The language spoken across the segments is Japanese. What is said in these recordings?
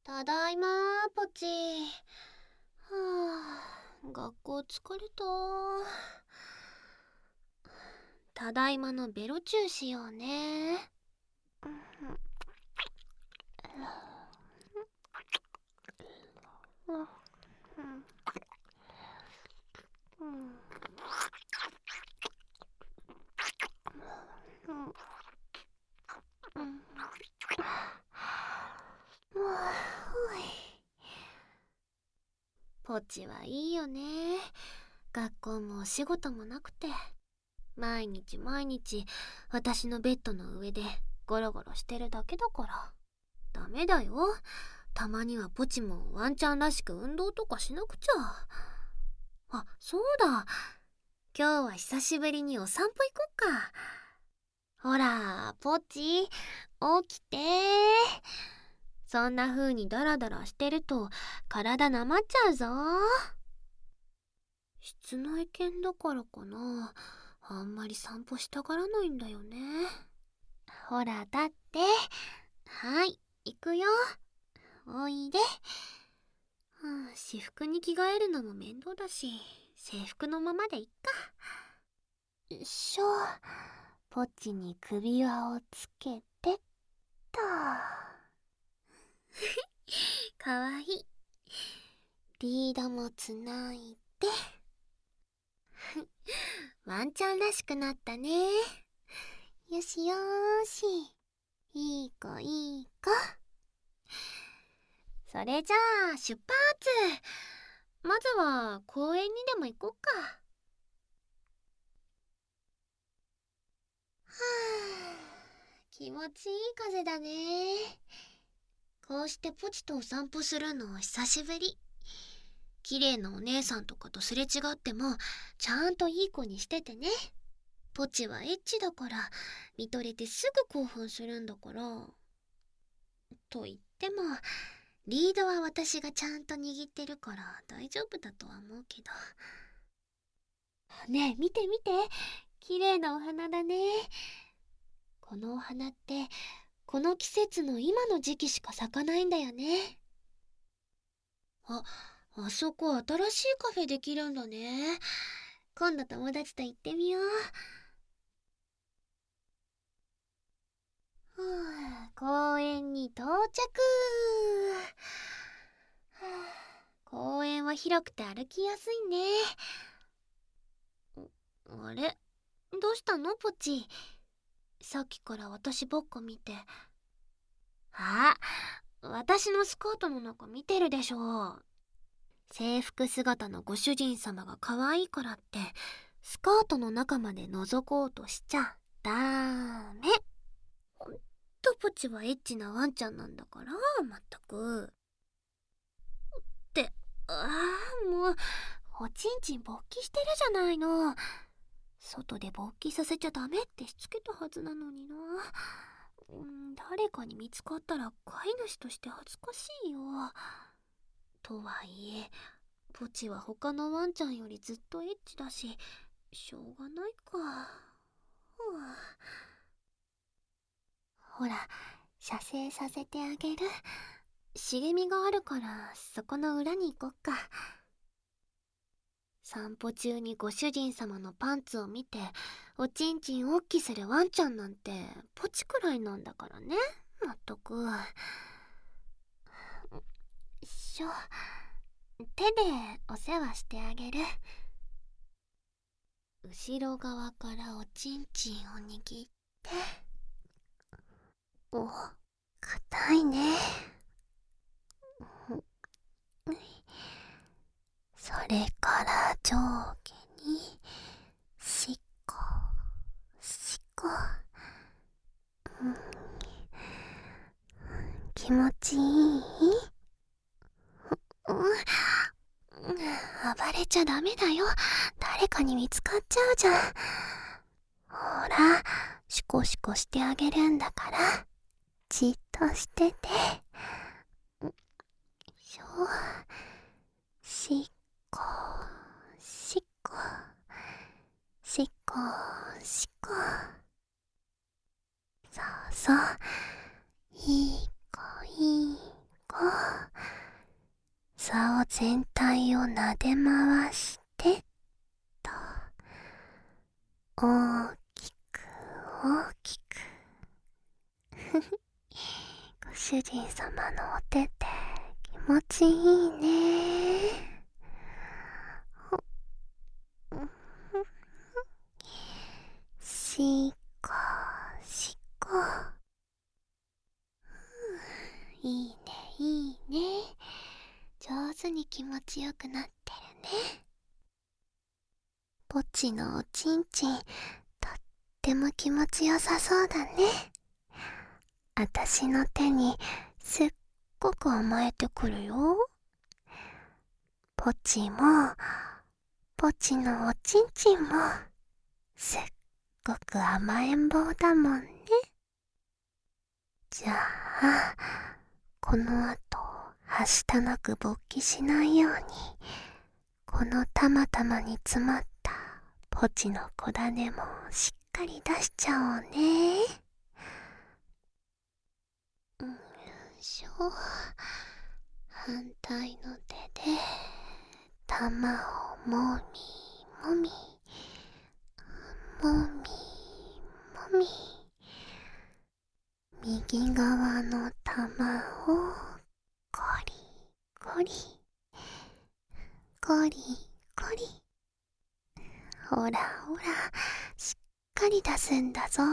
ただいまポチ。学校疲れた。ただいまのベロチューしようね。ポチはいいよね。学校もお仕事もなくて、毎日毎日私のベッドの上でゴロゴロしてるだけだから。ダメだよ。たまにはポチもワンちゃんらしく運動とかしなくちゃ。あ、そうだ。今日は久しぶりにお散歩行こっか。ほら、ポチ、起きて。そんな風にダラダラしてると体なまっちゃうぞ。室内犬だからかな。あんまり散歩したがらないんだよね。ほら、だって。はい、行くよ。おいで。私服に着替えるのも面倒だし、制服のままでいっか。ポッチに首輪をつけてっと。かわいい。リードもつないで。ワンちゃんらしくなったね。よしよーし。いい子いい子。それじゃあ出発。まずは公園にでも行こっか。気持ちいい風だね。こうしてポチとお散歩するの久しぶり。綺麗なお姉さんとかとすれ違ってもちゃんといい子にしててね。ポチはエッチだから見とれてすぐ興奮するんだから。と言ってもリードは私がちゃんと握ってるから大丈夫だとは思うけど。ねえ見て見て、綺麗なお花だね。このお花ってこの季節の今の時期しか咲かないんだよね。あそこ新しいカフェできるんだね。今度友達と行ってみよう。公園に到着。公園は広くて歩きやすいね。あれ、どうしたのポチ。さっきから私ばっか見て。私のスカートの中見てるでしょ。制服姿のご主人様が可愛いからってスカートの中まで覗こうとしちゃダメ。ほんとポチはエッチなワンちゃんなんだから。まったくって。もうおちんちん勃起してるじゃないの。外で勃起させちゃダメってしつけたはずなのにな。誰かに見つかったら飼い主として恥ずかしいよ。とはいえポチは他のワンちゃんよりずっとエッチだししょうがないか。ほら射精させてあげる。茂みがあるからそこの裏に行こっか。散歩中にご主人様のパンツを見ておちんちんおっきするワンちゃんなんてポチくらいなんだからね。まったく。手でお世話してあげる。後ろ側からおちんちんを握って。硬いね。それから上下にしこしこ。気持ちいい？暴れちゃダメだよ。誰かに見つかっちゃうじゃん。ほらシコシコしてあげるんだからじっとしてて。しこしこしこしこ。そうそう、いい子いい子。 全体を撫で回してと、大きく大きくご主人様のお手って気持ちいいね。しっこしっこ。いいねいいね。上手に気持ちよくなってるね。ポチのおちんちん、とっても気持ちよさそうだね。あたしの手にすっごく甘えてくるよ。ポチもポチのおちんちんもすっごく甘えん坊だもんね。じゃあこの後はしたなく勃起しないように、このたまたまに詰まったポチの小種もしっかり出しちゃおうね。よいしょ。反対の手で玉をもみもみもみもみ、右側の玉をコリコリコリコリ、ほらほらしっかり出すんだぞ。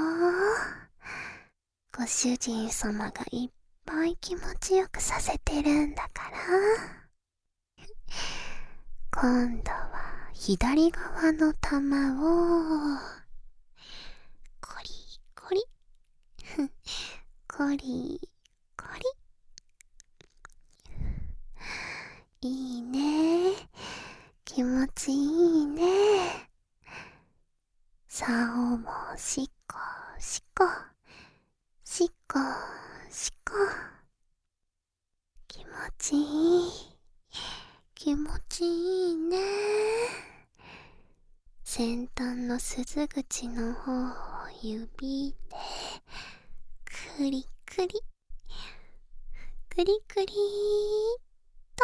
ご主人様がいっぱい気持ちよくさせてるんだから。今度は左側の玉をコリコリコリコリ。いいね、気持ちいいね。竿もしっこしっこしっこしっこ。気持ちいい気持ちいいね。先端の鈴口の方を指でクリクリクリクリーっと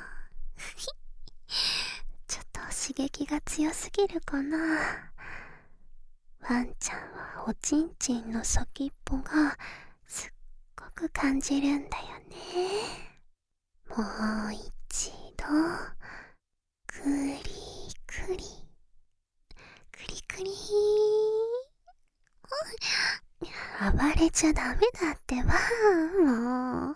ちょっと刺激が強すぎるかな。ワンちゃんはおちんちんの先っぽがすっごく感じるんだよね。もう一度クリクリクリクリー。暴れちゃダメだってば。もう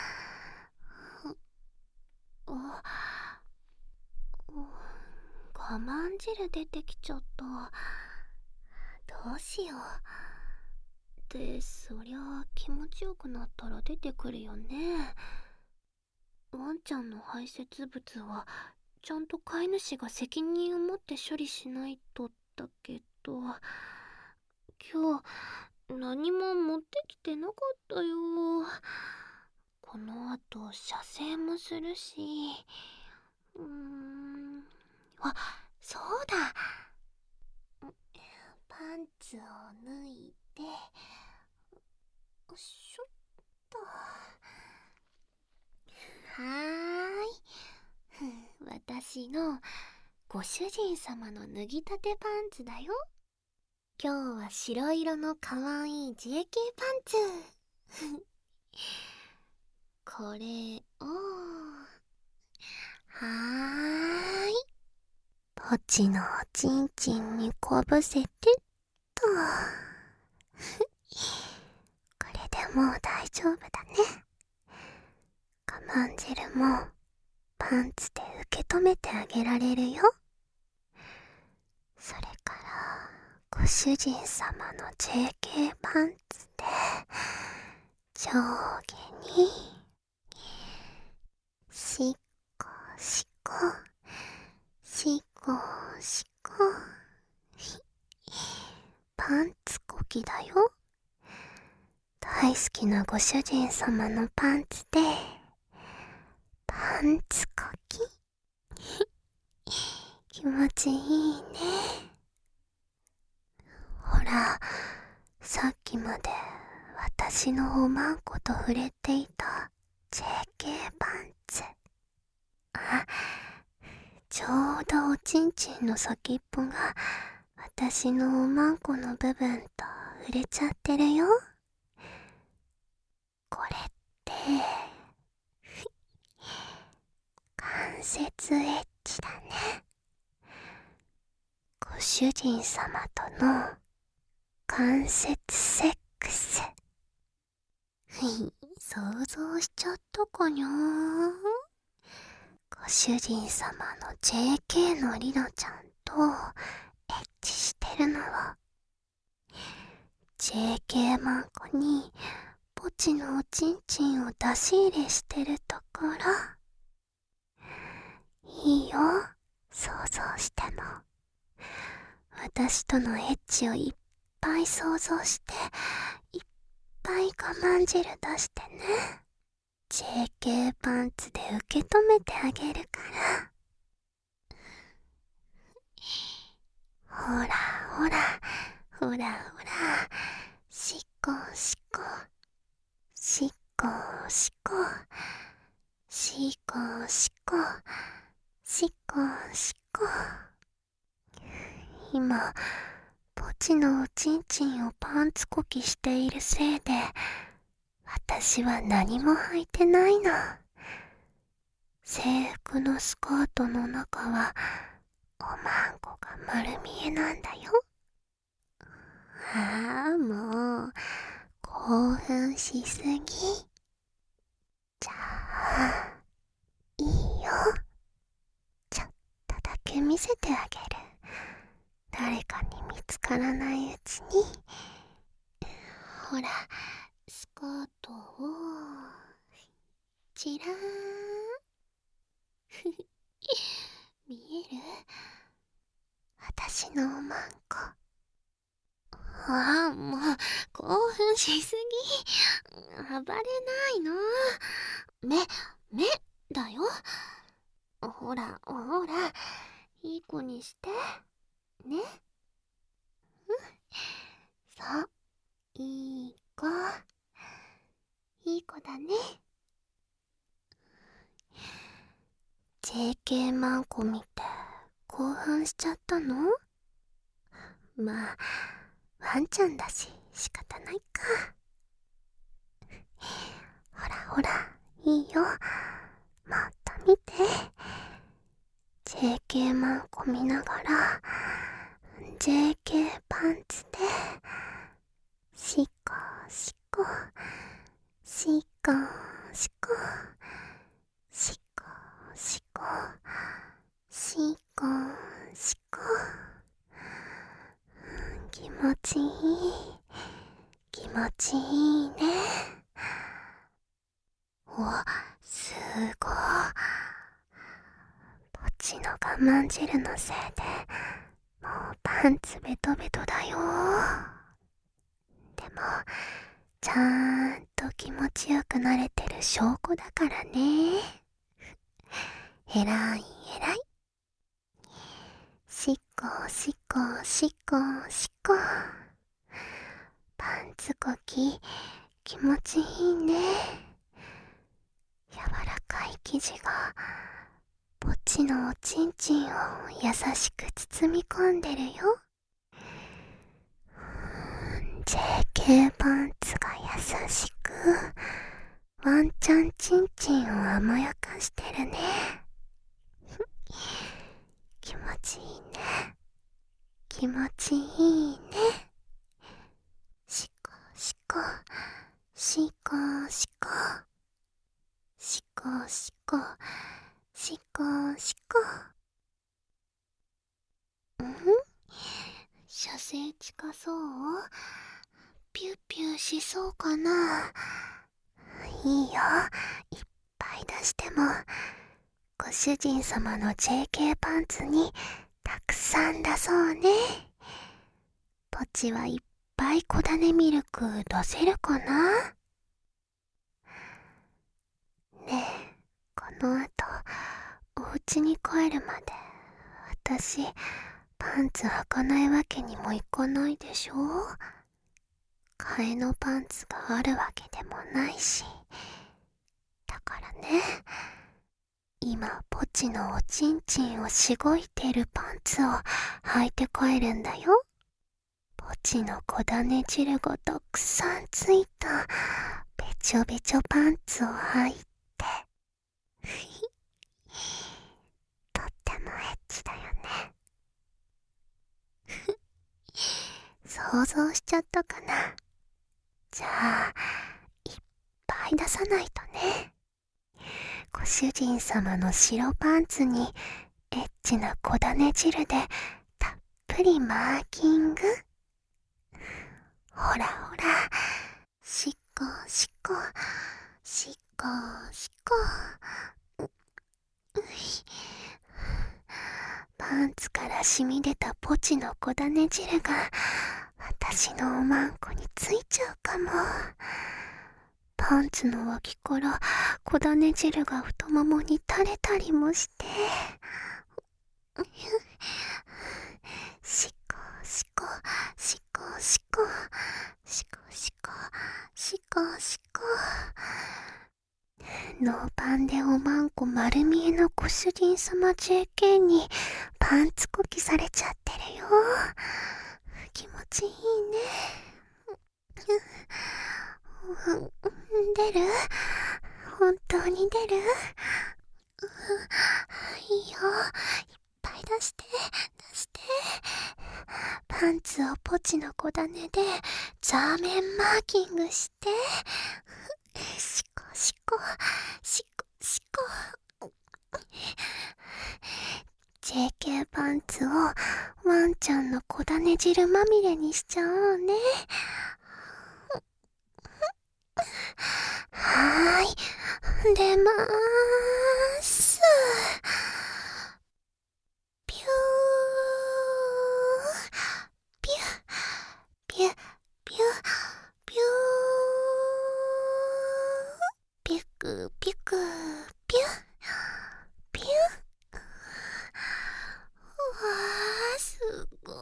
我慢汁出てきちゃった。どうしよう。で、そりゃ気持ちよくなったら出てくるよね。ワンちゃんの排泄物はちゃんと飼い主が責任を持って処理しないとだけど、今日何も持ってきてなかったよ。この後射精もするし、あ、そうだ。パンツを脱いで、よいしょっと。私のご主人様の脱ぎたてパンツだよ。今日は白色のかわいい JK パンツこれをポチのおちんちんにこぶせてっとこれでもう大丈夫だね。我慢汁もパンツで受け止めてあげられるよ。それからご主人様の JK パンツで上下にしっこしっこしっこしっこパンツこきだよ。大好きなご主人様のパンツでパンツこき気持ちいいね。ほら、さっきまで私のおまんこと触れていた JK パンツ。あ、 ちょうどおちんちんの先っぽが私のおまんこの部分と触れちゃってるよ。これって関節エッチだね。ご主人様との関節セックス。想像しちゃったかにゃー。ご主人様の JK のリナちゃんとエッチしてるのは JK マンコにポチのおちんちんを出し入れしてるところ。いいよ、想像しても。私とのエッチをいっぱい想像していっぱい我慢汁出してね。JK パンツで受け止めてあげるから。ほらほら、ほらほら、しっこしっこ、しっこしっこ、しっこしっこ、しっこしっこ。今、ポチのおちんちんをパンツこきしているせいで、私は何も履いてないの。制服のスカートの中はおまんこが丸見えなんだよ。ああ、もう興奮しすぎ。じゃあいいよ、ちょっとだけ見せてあげる。誰かに見つからないうちに。ほら、スカートをチラーン見える？私のおまんこ。ああ、もう興奮しすぎ。暴れないの。目だよ。ほらほら、いい子にしてね。そう、いい子、いい子だね。JK マンコ見て興奮しちゃったの？まあ、ワンちゃんだし仕方ないか。ほらほら、いいよ、もっと見て。JK マンコ見ながら JK パンツでしこしこしこしこしこしこしこしこ。気持ちいい、気持ちいいね。お、すごい。ポチの我慢汁のせいでもうパンツベトベトだよ。でもちゃんと気持ちよくなれてる証拠だからね。えらいえらい。しっこしっこしっこしっこ。パンツこき気持ちいいね。柔らかい生地がポチのおちんちんを優しく包み込んでるよ。JK パンツが優しくワンちゃんちんちんを甘やかしてるね。気持ちいいね、気持ちいいね。しこしこしこしこしこしこしこしこ。射精近そう？ピューピューしそうかな？いいよ、いっぱい出してもご主人様の JK パンツにたくさん出そうね。ポチはいっぱい小種ミルク出せるかな？ねえ、この後お家に帰るまで私パンツ履かないわけにもいかないでしょ？替えのパンツがあるわけでもないし。だからね、 今ポチのおちんちんをしごいてるパンツを履いて帰るんだよ。ポチの小種汁がたくさんついたべちょべちょパンツを履いてとってもエッチだよね。想像しちゃったかな。じゃあいっぱい出さないとね。ご主人様の白パンツにエッチな小種汁でたっぷりマーキング。ほらほら、しっこしっこしっこしっこ。パンツから染み出たポチの小種汁が私のおまんこについちゃうかも。パンツの脇から小種汁が太ももに垂れたりもして、しっこしっこしっこしっこしっこしっこしっこしっこ。ノーパンでおまんこ丸見えのご主人様 JK にパンツこきされちゃってるよ。気持ちいいね。出る？本当に出る？いいよ。いっぱい出して出して。パンツをポチの小種でザーメンマーキングして、しこしこしこしこ。JK パンツをワンちゃんの小種汁まみれにしちゃおうね。はーい、出まーす。ピューピュピュピュピュピュクピュクピュピュ。うわー、すごい。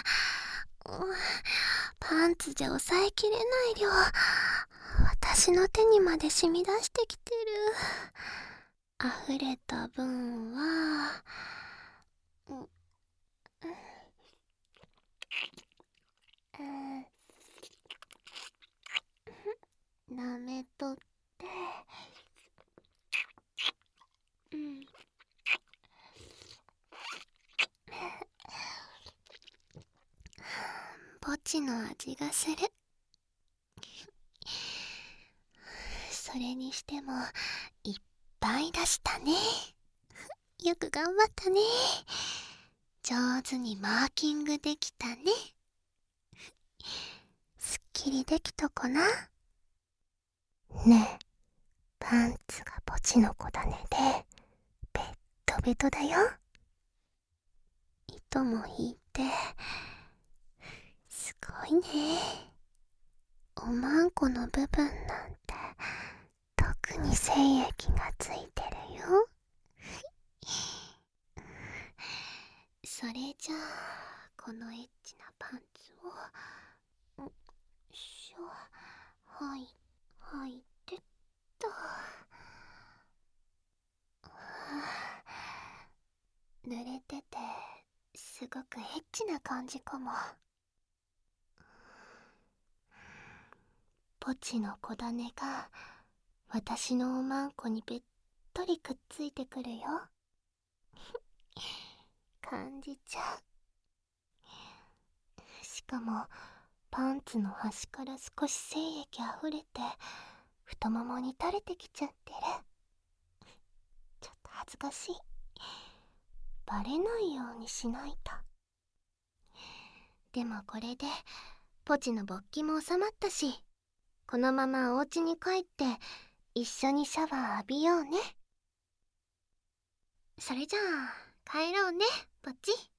パンツじゃ抑えきれない量、私の手にまで染み出してきてる。溢れた分は舐めとって、ポチの味がする。それにしてもいっぱい出したね。よく頑張ったね。上手にマーキングできたね。すっきりできたかな？ねえ、パンツがポチの小種でベットベトだよ。糸も引いてすごいね。おまんこの部分なんて特に精液がついてるよ。それじゃあこのエッチなパンツをはいてっと。濡れててすごくエッチな感じかも。ポチの小種が私のおまんこにべっとりくっついてくるよ。感じちゃう。しかもパンツの端から少し精液あふれて太ももに垂れてきちゃってる。ちょっと恥ずかしい。バレないようにしないと。でもこれでポチの勃起も収まったし、このままお家に帰って一緒にシャワー浴びようね。それじゃあ帰ろうね、ポチ。